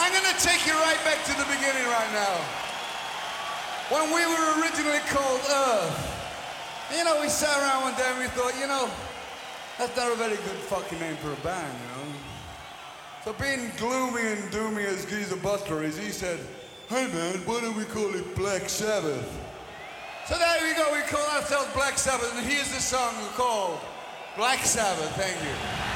I'm gonna take you right back to the beginning right now. When we were originally called Earth. You know, we sat around one day and we thought, you know, that's not a very good fucking name for a band, you know? So being gloomy and doomy as Geezer Buster is, he said, hey man, why don't we call it Black Sabbath? So there we go, we call ourselves Black Sabbath, and here's the song called Black Sabbath. Thank you.